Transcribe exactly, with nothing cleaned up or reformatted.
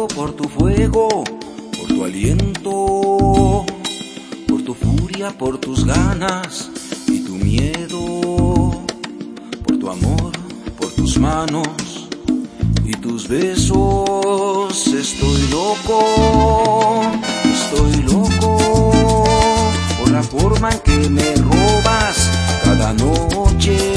loco por tu fuego, por tu aliento, por tu furia, por tus ganas y tu miedo, por tu amor, por tus manos y tus besos. Estoy loco, estoy loco por la forma en que me robas cada noche.